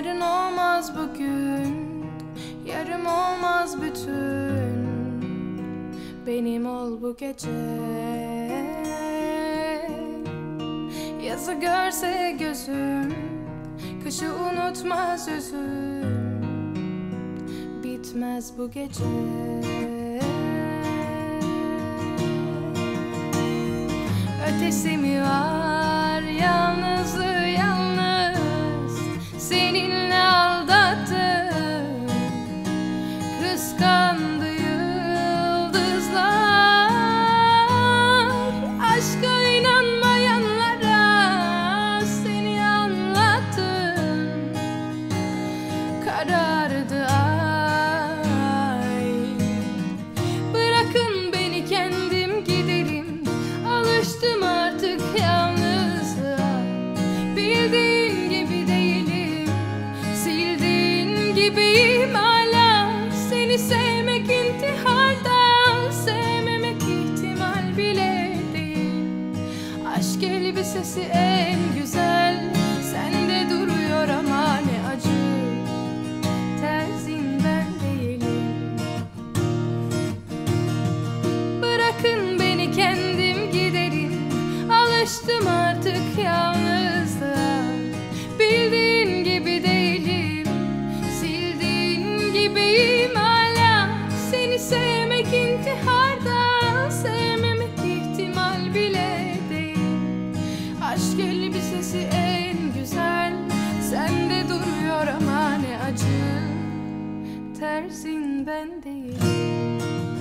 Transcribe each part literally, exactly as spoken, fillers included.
Yarın olmaz bugün, yarım olmaz bütün. Benim ol bu gece. Yazı görse gözüm, kışı unutmaz üzüm. Bitmez bu gece. Ötesi mi var yalnızlığı yalnız, seninle aldattım, kıskandı yıldızlar. Aşka inanmayanlara seni anlattım, karardı ay. Bırakın beni kendim giderim, alıştım artık yalnızlığa. Bildiğin gibi değilim, sildiğin gibiyim hala. Seni sevmek intihardan, sevmemek ihtimal bile değil. Aşk elbisesi en güzel, sende duruyor ama ne acı. Terzin ben değilim. Bırakın beni kendim giderim, alıştım artık yalnızlığa. Bildiğin gibi değilim, sildiğin gibiyim hala. Seni sevmek intihardan, sevmemek ihtimal bile değil. Aşk elbisesi en güzel, sende duruyor ama ne acı. Terzin ben değilim.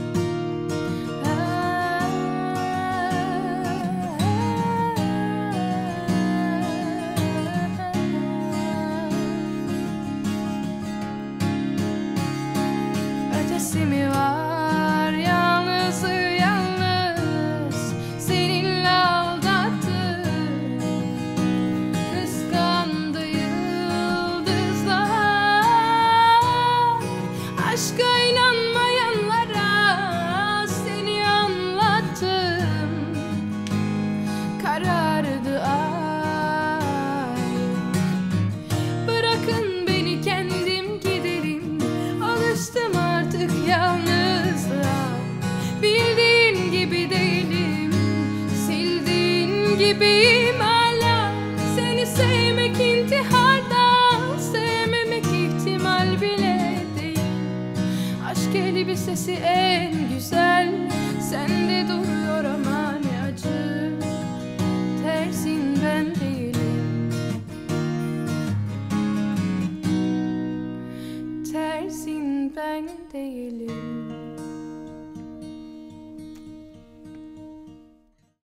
Ötesi mi var yalnızlığı yalnız, seninle aldattım, kıskandı yıldızlar. Aşka inanmayanlara seni anlattım, karardı ay. Bırakın beni kendim giderim, alıştım artık yalnızlığa. Bildiğin gibi değilim, sildiğin gibiyim hala. Seni sevmek intihardan, sevmemek ihtimal bile değil. Aşk elbisesi en güzel, sende duruyor ama ne acı. Terzin ben değilim. Terzin ben değilim.